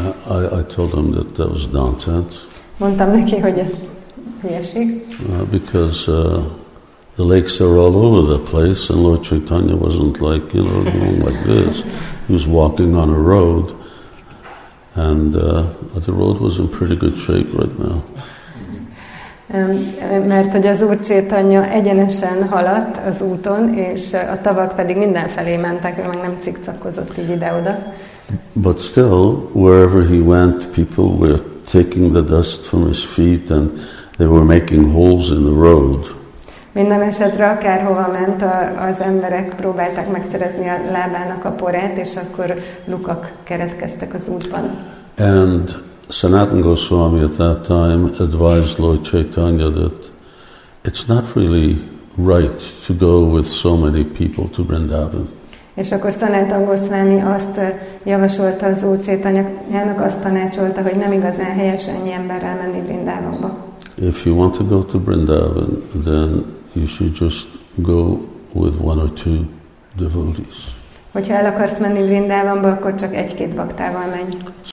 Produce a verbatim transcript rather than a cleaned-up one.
I, I told him that that was nonsense. Mondtam neki, hogy ez hülyeség. Uh, because uh, the lakes are all over the place, and Lord Chaitanya wasn't like, you know, going like this. He was walking on a road, and uh, the road was in pretty good shape right now. Mert hogy az Úr Chaitanya egyenesen haladt az úton, és a tavak pedig mindenfelé mentek, ő meg nem cikcakozott így ide-oda. But still, wherever he went, people were taking the dust from his feet, and they were making holes in the road. Minden esetre akárhova ment, a, az emberek próbálták megszerezni a lábának a porát, és akkor lukak keretkeztek az útban. And Sanatana Goswami at that time advised Lord Chaitanya that it's not really right to go with so many people to Vrindavan. És akkor Sanatana Goswami azt javasolta az Úr Chaitanyának, azt tanácsolta, hogy nem igazán helyes ennyi emberrel menni Vrindavanba. If you want to go to Vrindavan, then you should just go with one or two devotees. Hogyha el akarsz menni Vrindavanba, akkor csak egy-két baktával menj.